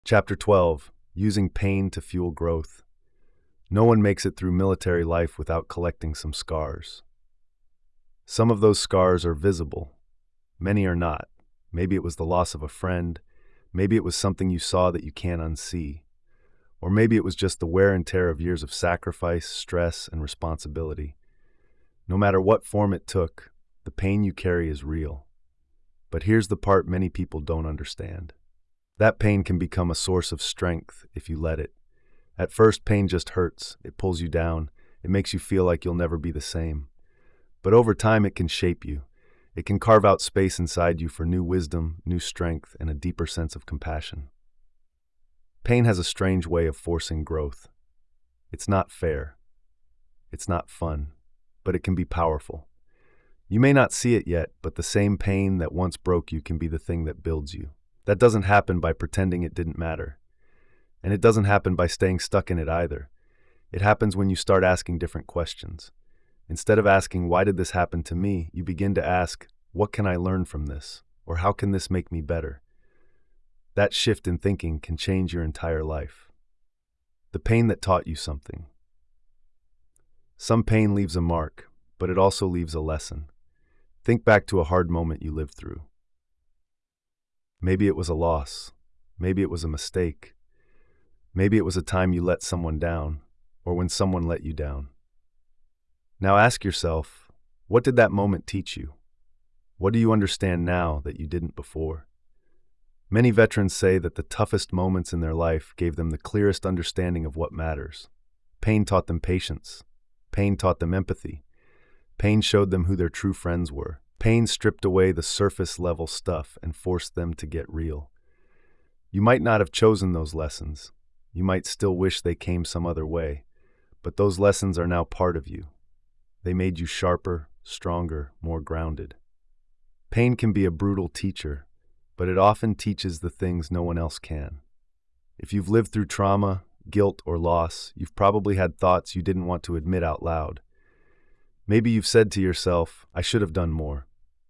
Chapter 12, Using Pain to Fuel Growth. No one makes it through military life without collecting some scars. Some of those scars are visible. Many are not. Maybe it was the loss of a friend. Maybe it was something you saw that you can't unsee. Or maybe it was just the wear and tear of years of sacrifice, stress, and responsibility. No matter what form it took, the pain you carry is real. But here's the part many people don't understand. That pain can become a source of strength if you let it. At first, pain just hurts. It pulls you down. It makes you feel like you'll never be the same. But over time, it can shape you. It can carve out space inside you for new wisdom, new strength, and a deeper sense of compassion. Pain has a strange way of forcing growth. It's not fair. It's not fun, but it can be powerful. You may not see it yet, but the same pain that once broke you can be the thing that builds you. That doesn't happen by pretending it didn't matter. And it doesn't happen by staying stuck in it either. It happens when you start asking different questions. Instead of asking, why did this happen to me, you begin to ask, what can I learn from this? Or how can this make me better? That shift in thinking can change your entire life. The pain that taught you something. Some pain leaves a mark, but it also leaves a lesson. Think back to a hard moment you lived through. Maybe it was a loss. Maybe it was a mistake. Maybe it was a time you let someone down, or when someone let you down. Now ask yourself, what did that moment teach you? What do you understand now that you didn't before? Many veterans say that the toughest moments in their life gave them the clearest understanding of what matters. Pain taught them patience. Pain taught them empathy. Pain showed them who their true friends were. Pain stripped away the surface-level stuff and forced them to get real. You might not have chosen those lessons. You might still wish they came some other way, but those lessons are now part of you. They made you sharper, stronger, more grounded. Pain can be a brutal teacher, but it often teaches the things no one else can. If you've lived through trauma, guilt, or loss, you've probably had thoughts you didn't want to admit out loud. Maybe you've said to yourself, I should have done more.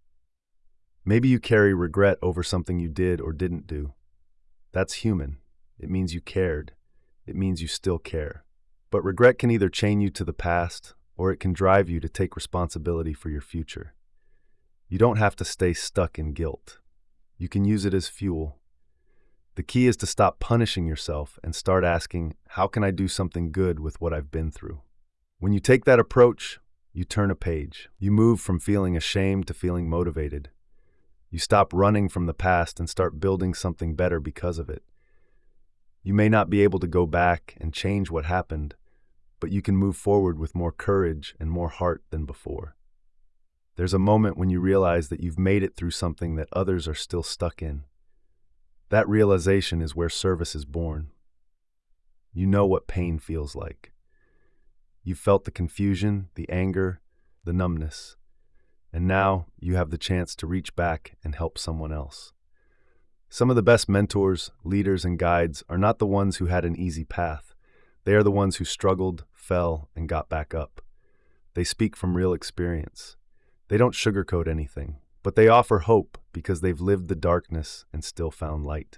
Maybe you carry regret over something you did or didn't do. That's human. It means you cared. It means you still care. But regret can either chain you to the past, or it can drive you to take responsibility for your future. You don't have to stay stuck in guilt. You can use it as fuel. The key is to stop punishing yourself and start asking, how can I do something good with what I've been through? When you take that approach, you turn a page. You move from feeling ashamed to feeling motivated. You stop running from the past and start building something better because of it. You may not be able to go back and change what happened, but you can move forward with more courage and more heart than before. There's a moment when you realize that you've made it through something that others are still stuck in. That realization is where service is born. You know what pain feels like. You've felt the confusion, the anger, the numbness. And now you have the chance to reach back and help someone else. Some of the best mentors, leaders, and guides are not the ones who had an easy path. They are the ones who struggled, fell, and got back up. They speak from real experience. They don't sugarcoat anything, but they offer hope because they've lived the darkness and still found light.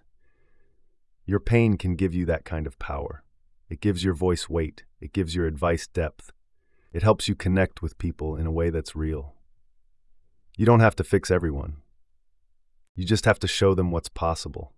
Your pain can give you that kind of power. It gives your voice weight. It gives your advice depth. It helps you connect with people in a way that's real. You don't have to fix everyone. You just have to show them what's possible.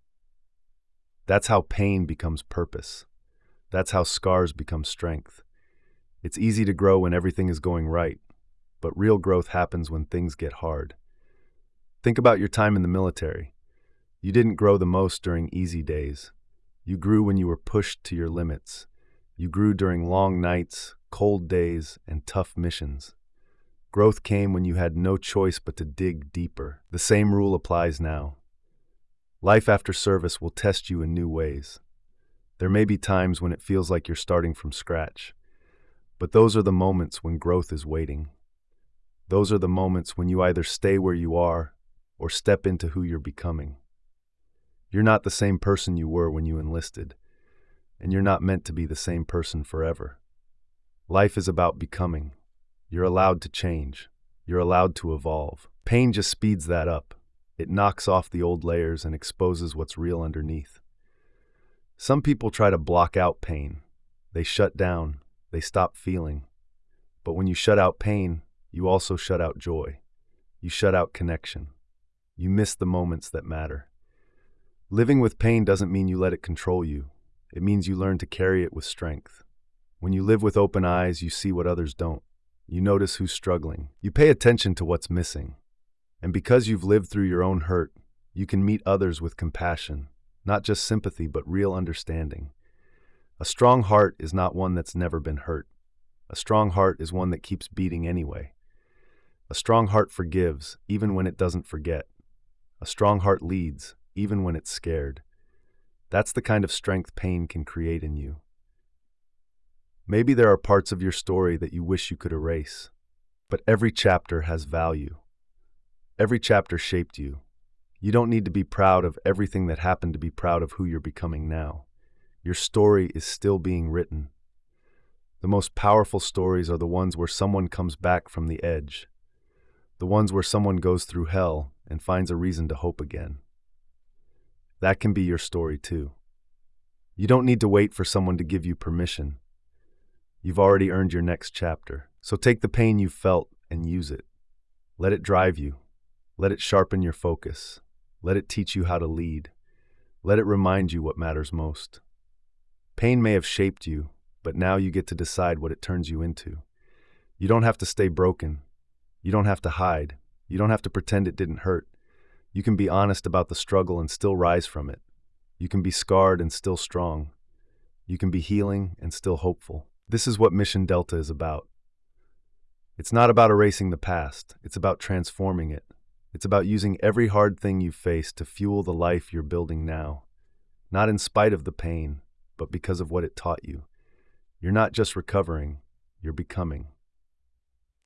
That's how pain becomes purpose. That's how scars become strength. It's easy to grow when everything is going right, but real growth happens when things get hard. Think about your time in the military. You didn't grow the most during easy days. You grew when you were pushed to your limits. You grew during long nights, cold days, and tough missions. Growth came when you had no choice but to dig deeper. The same rule applies now. Life after service will test you in new ways. There may be times when it feels like you're starting from scratch, but those are the moments when growth is waiting. Those are the moments when you either stay where you are or step into who you're becoming. You're not the same person you were when you enlisted, and you're not meant to be the same person forever. Life is about becoming. You're allowed to change. You're allowed to evolve. Pain just speeds that up. It knocks off the old layers and exposes what's real underneath. Some people try to block out pain. They shut down, they stop feeling. But when you shut out pain, you also shut out joy. You shut out connection. You miss the moments that matter. Living with pain doesn't mean you let it control you. It means you learn to carry it with strength. When you live with open eyes, you see what others don't. You notice who's struggling. You pay attention to what's missing. And because you've lived through your own hurt, you can meet others with compassion, not just sympathy, but real understanding. A strong heart is not one that's never been hurt. A strong heart is one that keeps beating anyway. A strong heart forgives, even when it doesn't forget. A strong heart leads, even when it's scared. That's the kind of strength pain can create in you. Maybe there are parts of your story that you wish you could erase, but every chapter has value. Every chapter shaped you. You don't need to be proud of everything that happened to be proud of who you're becoming now. Your story is still being written. The most powerful stories are the ones where someone comes back from the edge. The ones where someone goes through hell and finds a reason to hope again. That can be your story too. You don't need to wait for someone to give you permission. You've already earned your next chapter. So take the pain you felt and use it. Let it drive you. Let it sharpen your focus. Let it teach you how to lead. Let it remind you what matters most. Pain may have shaped you, but now you get to decide what it turns you into. You don't have to stay broken. You don't have to hide. You don't have to pretend it didn't hurt. You can be honest about the struggle and still rise from it. You can be scarred and still strong. You can be healing and still hopeful. This is what Mission Delta is about. It's not about erasing the past. It's about transforming it. It's about using every hard thing you've faced to fuel the life you're building now. Not in spite of the pain, but because of what it taught you. You're not just recovering, you're becoming.